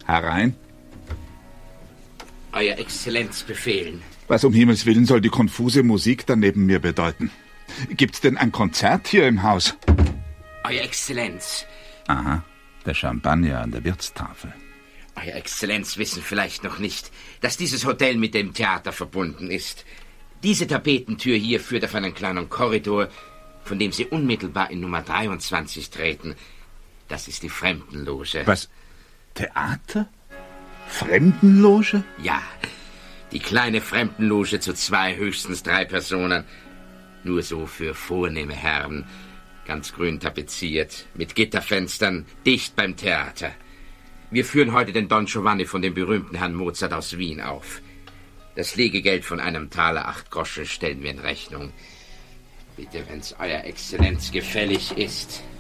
Herein. Euer Exzellenz befehlen. Was um Himmels Willen soll die konfuse Musik da neben mir bedeuten? Gibt's denn ein Konzert hier im Haus? Euer Exzellenz. Aha, der Champagner an der Wirtstafel. Euer Exzellenz wissen vielleicht noch nicht, dass dieses Hotel mit dem Theater verbunden ist. Diese Tapetentür hier führt auf einen kleinen Korridor, von dem Sie unmittelbar in Nummer 23 treten. Das ist die Fremdenloge. Was? Theater? Fremdenloge? Ja, die kleine Fremdenloge zu 2, höchstens 3 Personen. Nur so für vornehme Herren. Ganz grün tapeziert, mit Gitterfenstern, dicht beim Theater. Wir führen heute den Don Giovanni von dem berühmten Herrn Mozart aus Wien auf. Das Liegegeld von einem Taler 8 Groschen stellen wir in Rechnung. Bitte, wenn's Euer Exzellenz gefällig ist.